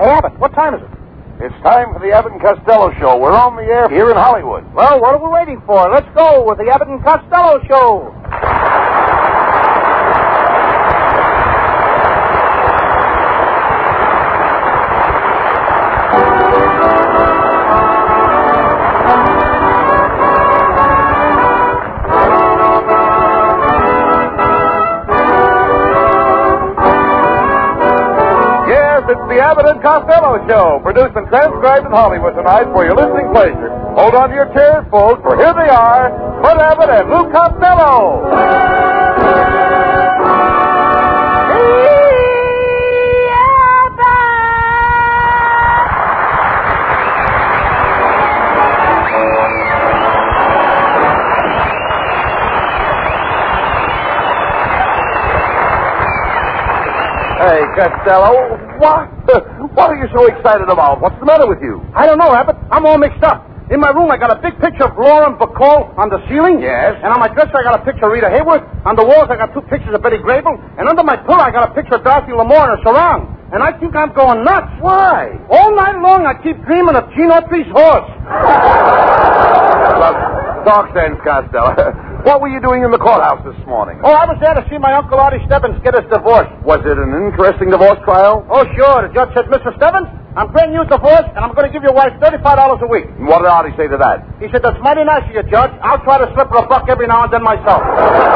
Hey, Abbott, what time is it? It's time for the Abbott and Costello Show. We're on the air here in Hollywood. Well, what are we waiting for? Let's go with the Abbott and Costello Show. It's the Abbott and Costello Show, produced and transcribed in Hollywood tonight for your listening pleasure. Hold on to your chairs, folks, for here they are, Bud Abbott and Lou Costello. Hey, Costello, what are you so excited about? What's the matter with you? I don't know, Abbott. I'm all mixed up. In my room, I got a big picture of Lauren Bacall on the ceiling. Yes. And on my dresser, I got a picture of Rita Hayworth. On the walls, I got 2 pictures of Betty Grable. And under my pillow, I got a picture of Dorothy Lamour in a sarong. And I think I'm going nuts. Why? All night long, I keep dreaming of Gene Autry's horse. Look, talk sense, Costello. What were you doing in the courthouse this morning? Oh, I was there to see my Uncle Artie Stebbins get his divorce. Was it an interesting divorce trial? Oh, sure. The judge said, Mr. Stebbins, I'm granting you a divorce, and I'm going to give your wife $35 a week. And what did Artie say to that? He said, that's mighty nice of you, Judge. I'll try to slip her a buck every now and then myself.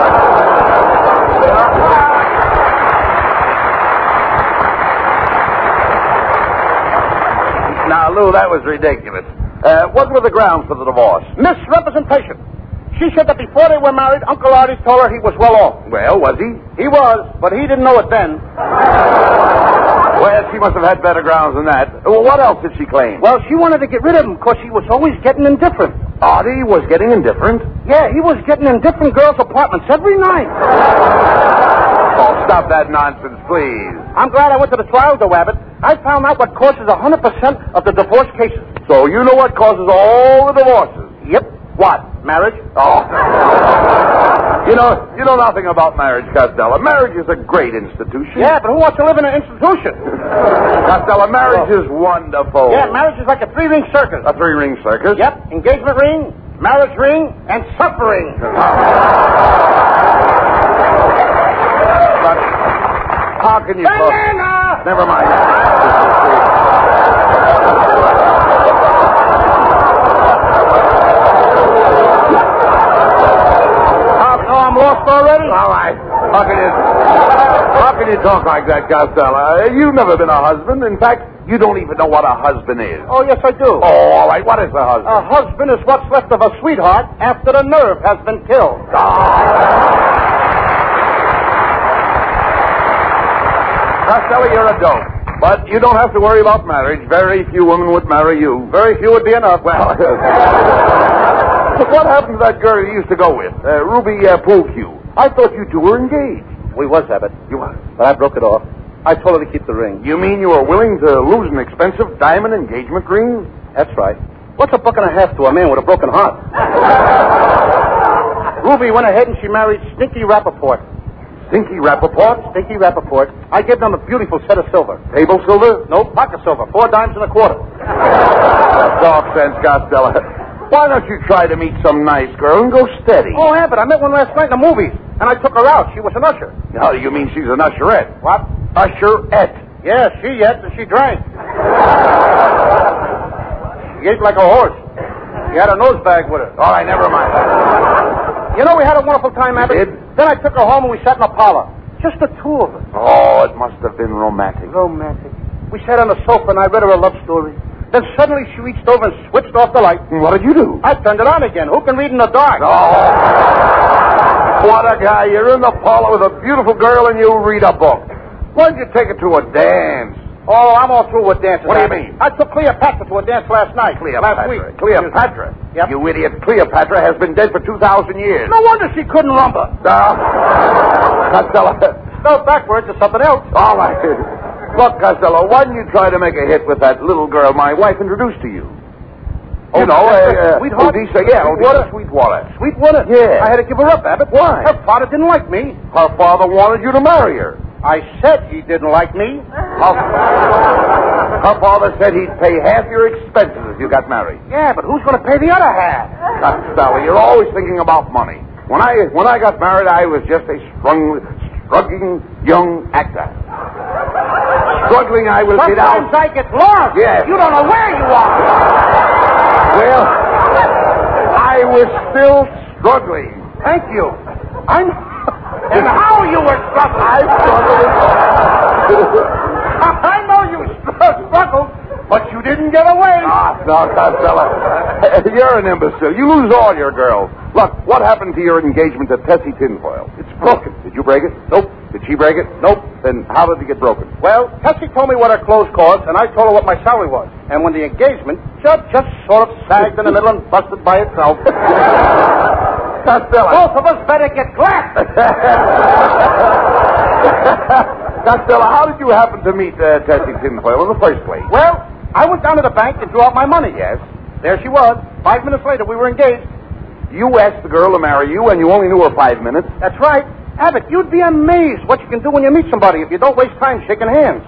Now, Lou, that was ridiculous. What were the grounds for the divorce? Misrepresentation. She said that before they were married, Uncle Artie told her he was well off. Well, was he? He was, but he didn't know it then. Well, she must have had better grounds than that. Well, what else did she claim? Well, she wanted to get rid of him because he was always getting indifferent. Artie was getting indifferent? Yeah, he was getting in different girls' apartments every night. Oh, stop that nonsense, please. I'm glad I went to the trial, though, Abbott. I found out what causes 100% of the divorce cases. So you know what causes all the divorces? Yep. What? Marriage? Oh. You know nothing about marriage, Costello. Marriage is a great institution. Yeah, but who wants to live in an institution? Costello, marriage is wonderful. Yeah, marriage is like a 3-ring circus. A 3-ring circus? Yep. Engagement ring, marriage ring, and suffering. But how can you... Banana! Never mind. I'm lost already? All right. How can you talk like that, Costello? You've never been a husband. In fact, you don't even know what a husband is. Oh, yes, I do. Oh, all right. What is a husband? A husband is what's left of a sweetheart after the nerve has been killed. Costello, you're a dope. But you don't have to worry about marriage. Very few women would marry you. Very few would be enough. Well... But what happened to that girl you used to go with, Ruby Poolcue? I thought you two were engaged. We was, Abbott. You were? But I broke it off. I told her to keep the ring. You mean you were willing to lose an expensive diamond engagement ring? That's right. What's $1.50 to a man with a broken heart? Ruby went ahead and she married Stinky Rappaport. Stinky Rappaport? Stinky Rappaport. I gave them a beautiful set of silver. Table silver? No, pocket silver. 4 dimes and a quarter. Talk sense, Costello. Why don't you try to meet some nice girl and go steady? Oh, Abbott, I met one last night in the movies, and I took her out. She was an usher. No, you mean she's an usherette? What? Usherette. Yeah, she ate and she drank. She ate like a horse. She had a nose bag with her. All right, never mind. You know, we had a wonderful time, Abbott. Did? Then I took her home and we sat in a parlor. Just the two of us. Oh, it must have been romantic. Romantic. We sat on the sofa and I read her a love story. Then suddenly she reached over and switched off the light. What did you do? I turned it on again. Who can read in the dark? Oh. What a guy. You're in the parlor with a beautiful girl and you read a book. Why didn't you take her to a dance? Oh, I'm all through with dances. What do you mean? I took Cleopatra to a dance last night. Last week. Cleopatra? Yep. You idiot. Cleopatra has been dead for 2,000 years. No wonder she couldn't rumba. Costello. Spelled backwards or something else. All right. Look, Costello, why don't you try to make a hit with that little girl my wife introduced to you? Oh, Sweetheart? Sweetwater. Sweetwater? Yeah. I had to give her up, Abbott. Why? Her father didn't like me. Her father wanted you to marry her. I said he didn't like me. Her father said he'd pay half your expenses if you got married. Yeah, but who's going to pay the other half? Costello, you're always thinking about money. When I got married, I was just a struggling young actor. Struggling, I will get out. Sometimes I get lost. Yes. You don't know where you are. Well, I was still struggling. Thank you. And how you were struggling? I struggled. I know you struggled, but you didn't get away. No, Costello. You're an imbecile. You lose all your girls. Look, what happened to your engagement to Tessie Tinfoil? It's broken. Did you break it? Nope. Did she break it? Nope. Then how did it get broken? Well, Tessie told me what her clothes cost, and I told her what my salary was. And when the engagement just sort of sagged in the middle and busted by itself. Costello. Both of us better get glad. Costello, how did you happen to meet Tessie Tinfoil in the first place? Well, I went down to the bank and drew out my money. Yes. There she was. 5 minutes later, we were engaged. You asked the girl to marry you, and you only knew her 5 minutes. That's right. Abbott, you'd be amazed what you can do when you meet somebody if you don't waste time shaking hands.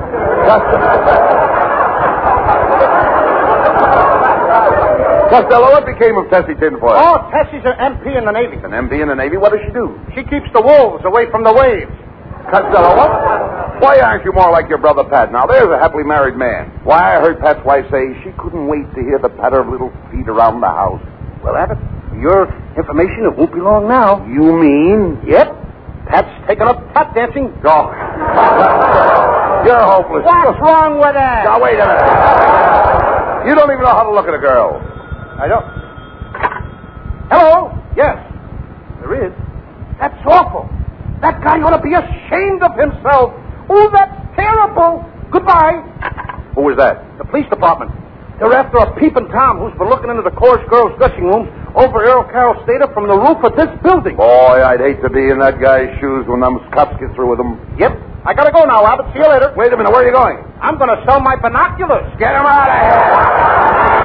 Costello, what became of Tessie Tinfoil? Oh, Tessie's an MP in the Navy. An MP in the Navy? What does she do? She keeps the wolves away from the waves. Costello, what? Why aren't you more like your brother Pat? Now, there's a happily married man. Why, I heard Pat's wife say she couldn't wait to hear the patter of little feet around the house. Well, Abbott, for your information, it won't be long now. You mean? Yep. Pat's taken up tap dancing. Oh. You're hopeless. What's wrong with that? Now, wait a minute. You don't even know how to look at a girl. I don't. Hello? Yes. There is. That's awful. That guy ought to be ashamed of himself. Oh, that's terrible. Goodbye. Who was that? The police department. They're after a peeping Tom who's been looking into the chorus girls' dressing rooms over Earl Carroll Stater from the roof of this building. Boy, I'd hate to be in that guy's shoes when them cops get through with him. Yep. I gotta go now, Albert. See you later. Wait a minute. Where are you going? I'm gonna sell my binoculars. Get him out of here.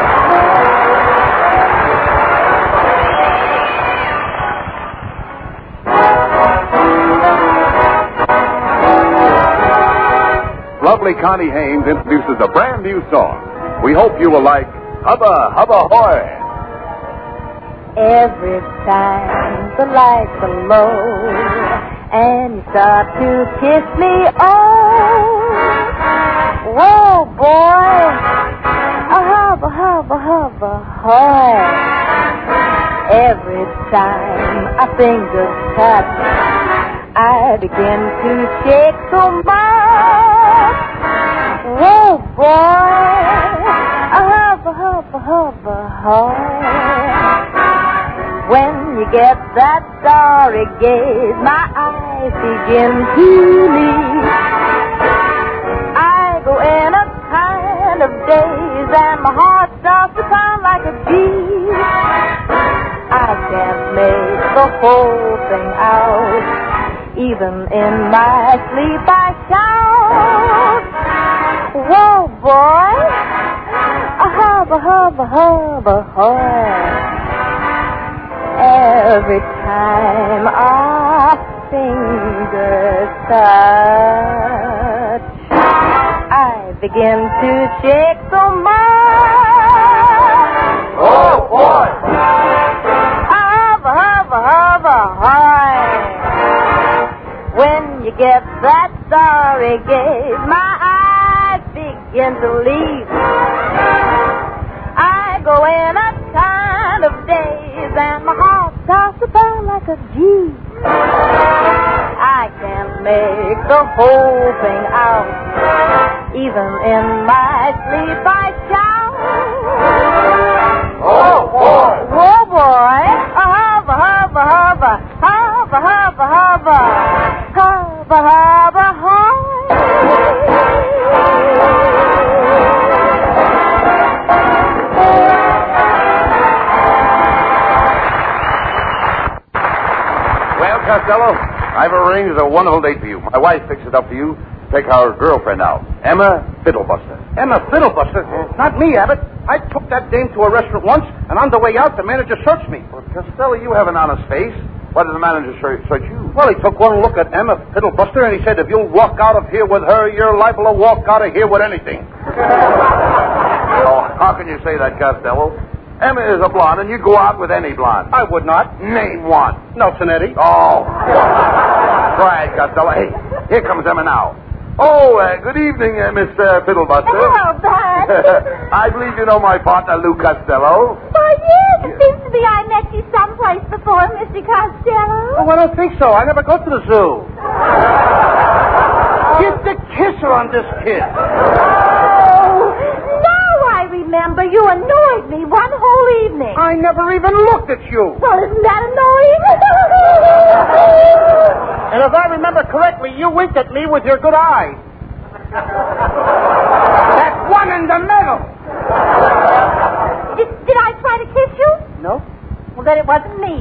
Lovely Connie Haynes introduces a brand new song. We hope you will like Hubba Hubba Hoy. Every time the lights are low and you start to kiss me, whoa, boy, a hubba hubba hubba hoy. Every time our fingers touch, I begin to shake so much. Whoa, boy, a hubba hubba hubba hoy. When you get that starry gaze, my eyes begin to leak. I go in a kind of daze, and my heart starts to pound like a bee. I can't make the whole thing out. Even in my sleep I shout, whoa, boy, a hubba hubba hubba hoy. Every time our fingers touch, I begin to shake so much. Oh, boy! Hubba, hubba, hubba, hoy. When you get that starry gaze, my eyes begin to leap. I go in a kind of daze, and my heart starts to pound like a G. I can't make the whole thing out. Even in my sleep I shout, Oh, boy! whoa, boy, hubba, hubba, hubba, hubba, hubba, hubba, hubba, hubba, hoy. Well, Costello, I've arranged a wonderful date for you. My wife fixed it up for you. Take our girlfriend out, Emma Fiddlebuster. Emma Fiddlebuster? Not me, Abbott. I took that dame to a restaurant once, and on the way out, the manager searched me. Well, Costello, you have an honest face. What did the manager search you? Well, he took one look at Emma Fiddlebuster, and he said, if you'll walk out of here with her, you're liable to walk out of here with anything. Oh, how can you say that, Costello? Emma is a blonde, and you'd go out with any blonde. I would not. Name one. Nelsonetti. Oh. Right, Costello. Hey, here comes Emma now. Oh, good evening, Miss Fiddlebuster. Hello, Bud. I believe you know my partner, Lou Costello. Why, yes, it seems to be I met you someplace before, Mr. Costello. Oh, I don't think so. I never go to the zoo. Get the kisser on this kid. Oh, now I remember. You annoyed me one whole evening. I never even looked at you. Well, isn't that annoying? And if I remember correctly, you winked at me with your good eye. That one in the middle. Did I try to kiss you? No. Well, then it wasn't me.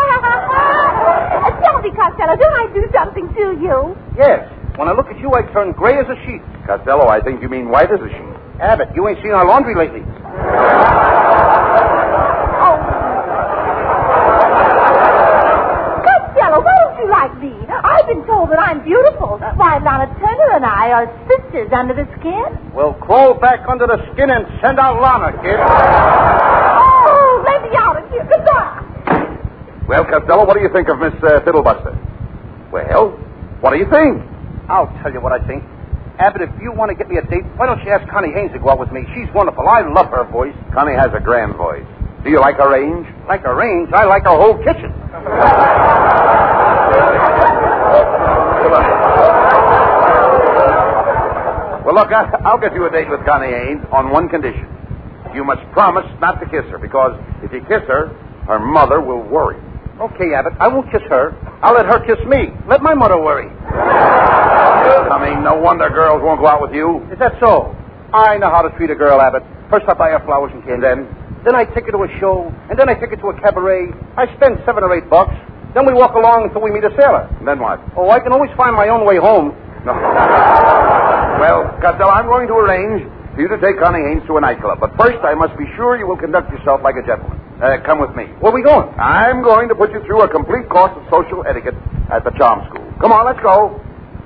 Tell me, Costello, don't I do something to you? Yes. When I look at you, I turn gray as a sheet. Costello, I think you mean white as a sheet. Abbott, you ain't seen our laundry lately. Costello, why don't you like me? I've been told that I'm beautiful. Why, Lana Turner and I are sisters under the skin. Well, crawl back under the skin and send out Lana, kid. Oh, let me out of here. Goodbye. Well, Costello, what do you think of Miss Fiddlebuster? Well, what do you think? I'll tell you what I think. Abbott, if you want to get me a date, why don't you ask Connie Haynes to go out with me? She's wonderful. I love her voice. Connie has a grand voice. Do you like her range? Like her range, I like her whole kitchen. Well, look, I'll get you a date with Connie Haynes on one condition. You must promise not to kiss her, because if you kiss her, her mother will worry. Okay, Abbott, I won't kiss her. I'll let her kiss me. Let my mother worry. I mean, no wonder girls won't go out with you. Is that so? I know how to treat a girl, Abbott. First I buy her flowers and candy. And then I take her to a show, and then I take her to a cabaret. I spend $7 or $8. Then we walk along until we meet a sailor. And then what? Oh, I can always find my own way home. No. Well, Costello, I'm going to arrange for you to take Connie Haynes to a nightclub. But first, I must be sure you will conduct yourself like a gentleman. Come with me. Where are we going? I'm going to put you through a complete course of social etiquette at the Charm School. Come on, let's go.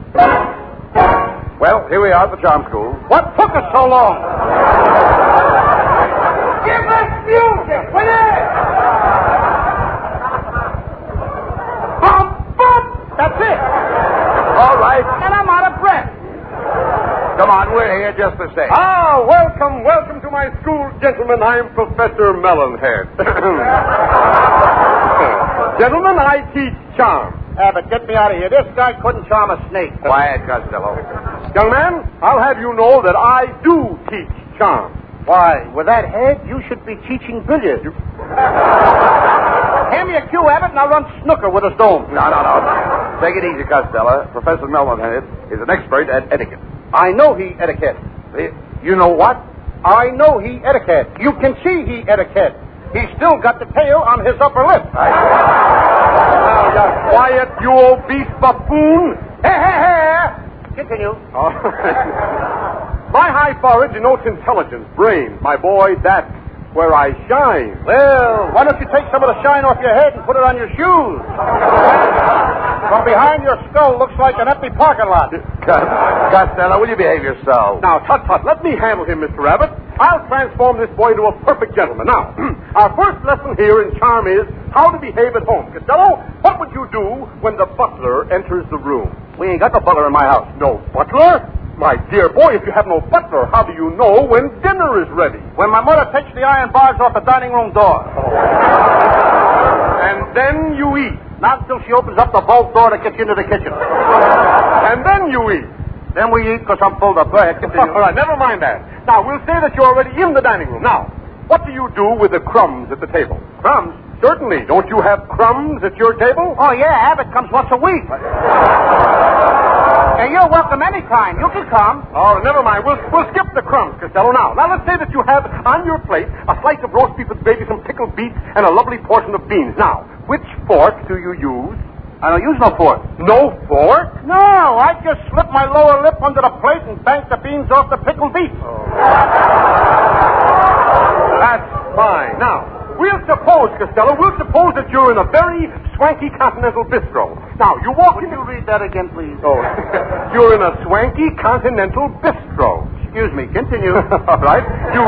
Well, here we are at the Charm School. What took us so long? Give us music, will you? Bump, bump. That's it. All right. And I'm out of breath. Come on, we're here just to stay. Ah, welcome to my school, gentlemen. I'm Professor Melonhead. Gentlemen, I teach charm. Abbott, get me out of here. This guy couldn't charm a snake. Quiet, Costello. Young man, I'll have you know that I do teach charm. Why, with that head, you should be teaching billiards. Hand me a cue, Abbott, and I'll run snooker with a stone. No. Take it easy, Costello. Professor Melonhead is an expert at etiquette. I know he etiquette. You know what? I know he etiquette. You can see he etiquette. He's still got the tail on his upper lip. Now, you quiet, you obese buffoon. Hey. Continue. All right. My high forehead denotes intelligence, brain. My boy, that's where I shine. Well, why don't you take some of the shine off your head and put it on your shoes? From behind your skull looks like an empty parking lot. Costello, will you behave yourself? Now, tut. Let me handle him, Mr. Abbott. I'll transform this boy into a perfect gentleman. Now, our first lesson here in charm is how to behave at home. Costello, what would you do when the butler enters the room? We ain't got no butler in my house. No butler? My dear boy, if you have no butler, how do you know when dinner is ready? When my mother takes the iron bars off the dining room door. And then you eat. Not until she opens up the vault door that gets you into the kitchen. And then you eat. Then we eat because I'm full of bread. All right, never mind that. Now, we'll say that you're already in the dining room. Now, what do you do with the crumbs at the table? Crumbs? Certainly. Don't you have crumbs at your table? Oh, yeah. Abbott comes once a week. And you're welcome anytime. You can come. Oh, never mind. We'll skip the crumbs, Costello. Now, let's say that you have on your plate a slice of roast beef with gravy, some pickled beets, and a lovely portion of beans. Now, which fork do you use? I don't use no fork. No fork? No, I just slip my lower lip under the plate and bank the beans off the pickled beets. Oh. That's fine. Now, We'll suppose, Costello, that you're in a very swanky continental bistro. Now, you walk in... Can you read that again, please? Oh, you're in a swanky continental bistro. Excuse me. Continue. All right. You...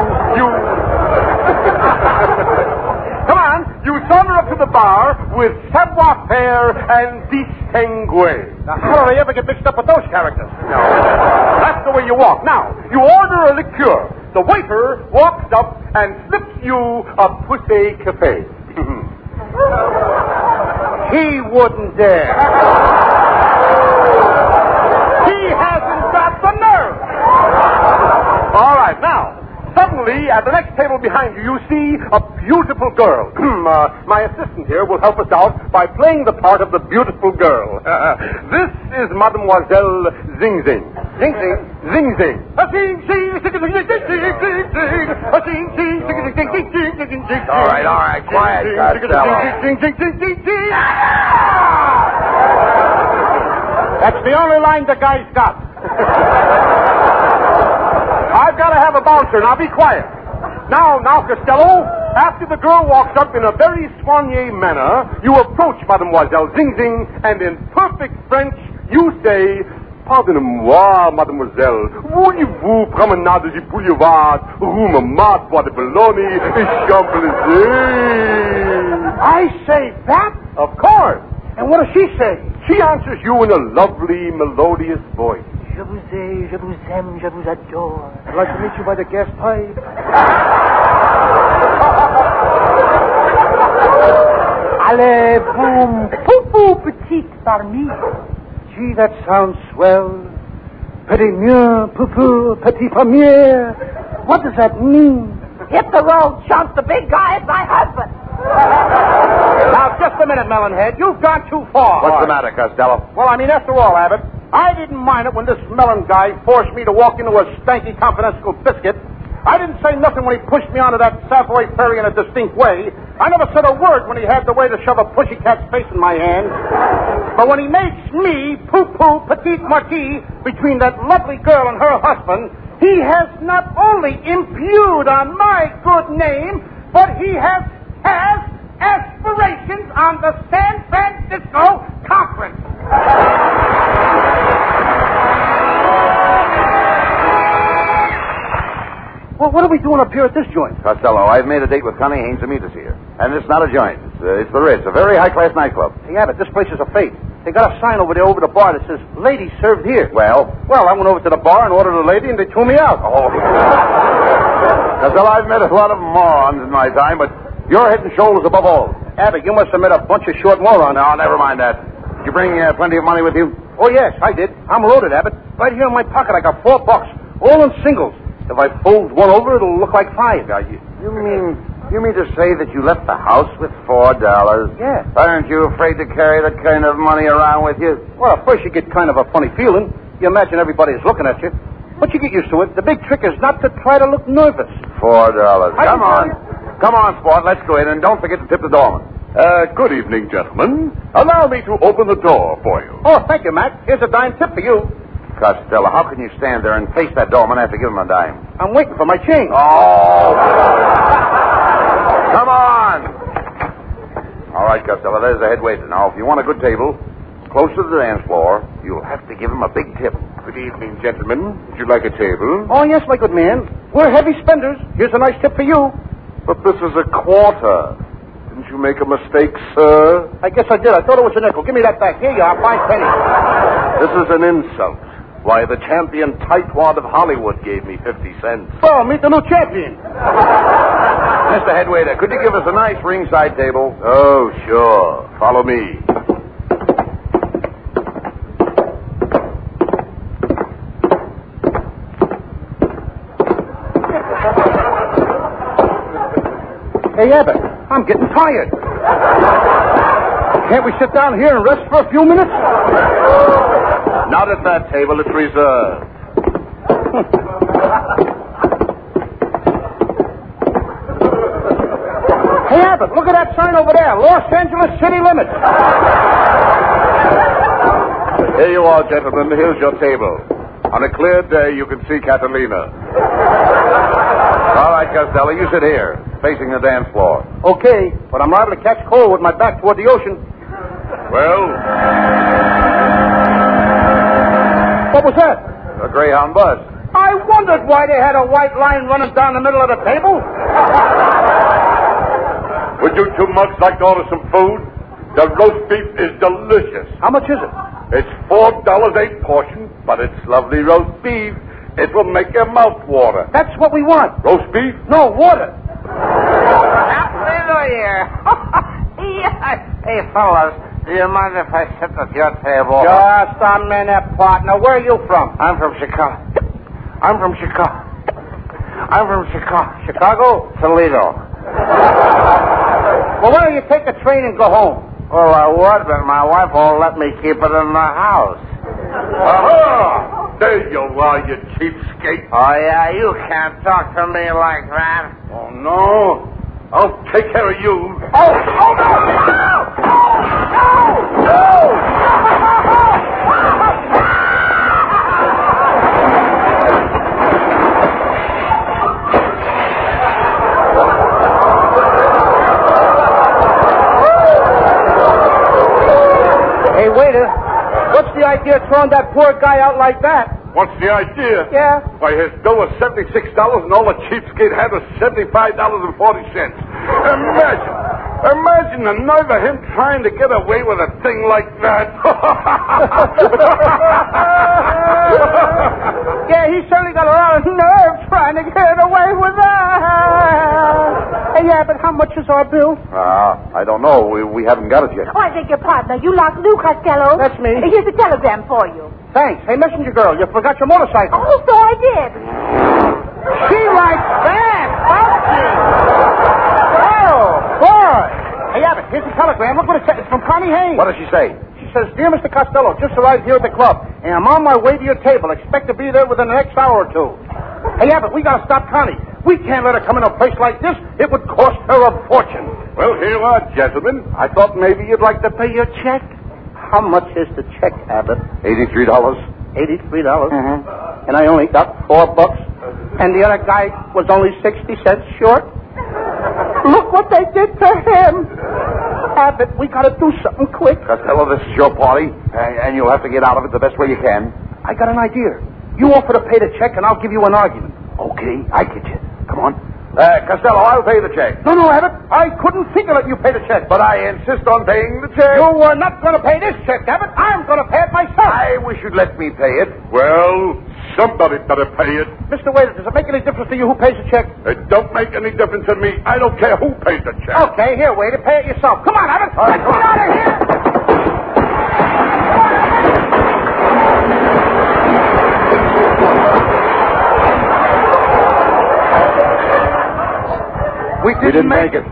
Come on. You saunter up to the bar with savoir-faire and distingue. Now, how did I ever get mixed up with those characters? No. That's the way you walk. Now, you order a liqueur. The waiter walks up and slips you a pussy cafe. He wouldn't dare. He hasn't got the nerve. All right, now, suddenly, at the next table behind you, you see a beautiful girl. My assistant here will help us out by playing the part of the beautiful girl. This is Mademoiselle Zing Zing. Zing Zing. Zing Zing. All right, quiet, Costello. That's the only line the guy's got. I've got to have a bouncer. Now, be quiet. Now, Costello, after the girl walks up in a very soigné manner, you approach Mademoiselle Zing Zing, and in perfect French, you say, "Pardonnez-moi, mademoiselle, voulez-vous promenade du boulevard, rue Montmartre, bois de Boulogne, et Champs-Élysées?" I say that? Of course. And what does she say? She answers you in a lovely, melodious voice. Je vous ai, je vous aime, je vous adore. I'd like to meet you by the gas pipe. Allez, boum, poupou, petite parmi. Gee, that sounds swell. Petit mieux, poupou, petit premier. What does that mean? Hit the road, chump. The big guy is my husband. Now, just a minute, Melonhead. You've gone too far. What's the matter, Costello? Well, I mean, after all, Abbott, I didn't mind it when this melon guy forced me to walk into a stanky confidential biscuit. I didn't say nothing when he pushed me onto that Savoy Ferry in a distinct way. I never said a word when he had the way to shove a pussycat's face in my hand. But when he makes me, poo-poo, petite marquis, between that lovely girl and her husband, he has not only impugned on my good name, but he has aspirations on the San Francisco Conference. Well, what are we doing up here at this joint? Costello, I've made a date with Connie Haynes to meet us here. And it's not a joint. It's the Ritz, a very high-class nightclub. Hey, Abbott, this place is a fake. They got a sign over there over the bar that says, "Ladies served here." Well, I went over to the bar and ordered a lady, and they threw me out. oh. Costello, I've met a lot of morons in my time, but you're head and shoulders above all. Abbott, you must have met a bunch of short morons. No, never mind that. Did you bring plenty of money with you? Oh, yes, I did. I'm loaded, Abbott. Right here in my pocket, I got $4, all in singles. If I fold one over, it'll look like $5. You mean to say that you left the house with $4? Yeah. Aren't you afraid to carry that kind of money around with you? Well, at first you get kind of a funny feeling. You imagine everybody is looking at you. But you get used to it. The big trick is not to try to look nervous. $4. Come on. Come on, sport. Let's go in, and don't forget to tip the doorman. Good evening, gentlemen. Allow me to open the door for you. Oh, thank you, Mac. Here's a dime tip for you. Costello, how can you stand there and face that doorman after giving him a dime? I'm waiting for my change. Oh! Come on! All right, Costello, there's the head waiter. Now, if you want a good table, close to the dance floor, you'll have to give him a big tip. Good evening, gentlemen. Would you like a table? Oh, yes, my good man. We're heavy spenders. Here's a nice tip for you. But this is a quarter. Didn't you make a mistake, sir? I guess I did. I thought it was a nickel. Give me that back. Here you are, 5 pennies. This is an insult. Why, the champion tightwad of Hollywood gave me 50 cents. Oh, meet the new champion. Mr. Head Waiter, could you give us a nice ringside table? Oh, sure. Follow me. Hey, Abbott, I'm getting tired. Can't we sit down here and rest for a few minutes? Not at that table. It's reserved. Hey, Abbott, look at that sign over there. Los Angeles city limits. Here you are, gentlemen. Here's your table. On a clear day, you can see Catalina. All right, Costello, you sit here, facing the dance floor. Okay, but I'm liable to catch cold with my back toward the ocean. Well, What was that? a Greyhound bus. I wondered why they had a white line running down the middle of the table. Would you two mugs like to order some food? The roast beef is delicious. How much is it? It's $4 a portion, but it's lovely roast beef. It will make your mouth water. That's what we want. Roast beef? No, water. Happy New Year. Hey, fellas, do you mind if I sit at your table? Just a minute, partner. Where are you from? I'm from Chicago. Chicago? Toledo. Well, why don't you take a train and go home? Well, I would, but my wife won't let me keep it in the house. Aha! There you are, you cheapskate. Oh, yeah, you can't talk to me like that. Oh, no. I'll take care of you. Oh, no! Hey, waiter, what's the idea of throwing that poor guy out like that? What's the idea? Yeah? Why, his bill was $76, and all the cheapskate had was $75.40. Imagine the nerve of him trying to get away with a thing like that. Yeah, he certainly got a lot of nerve trying to get away with that. Hey, yeah, but how much is our bill? I don't know. We haven't got it yet. Oh, I beg your pardon. You lost Lou Costello. That's me. Here's a telegram for you. Thanks. Hey, messenger girl, you forgot your motorcycle. Oh, so I did. She writes back, don't she? Oh, boy. Hey, Abbott, here's a telegram. Look what it says. It's from Connie Haynes. What does she say? She says, Dear Mr. Costello, just arrived here at the club, and I'm on my way to your table. Expect to be there within the next hour or two. Hey, Abbott, we got to stop Connie. We can't let her come in a place like this. It would cost her a fortune. Well, here you are, gentlemen. I thought maybe you'd like to pay your check. How much is the check, Abbott? $83. $83. And I only got $4. And the other guy was only 60 cents short. Look what they did to him. Abbott, we got to do something quick. Costello, this is your party, and you'll have to get out of it the best way you can. I got an idea. You offer to pay the check, and I'll give you an argument. Okay, I get you. Come on. Costello, I'll pay the check. No, Abbott. I couldn't think of letting you pay the check. But I insist on paying the check. You were not going to pay this check, Abbott. I'm going to pay it myself. I wish you'd let me pay it. Well, somebody better pay it. Mr. Waiter, does it make any difference to you who pays the check? It don't make any difference to me. I don't care who pays the check. Okay, here, waiter, pay it yourself. Come on, Abbott. All right, Let's get out of here. We didn't make it.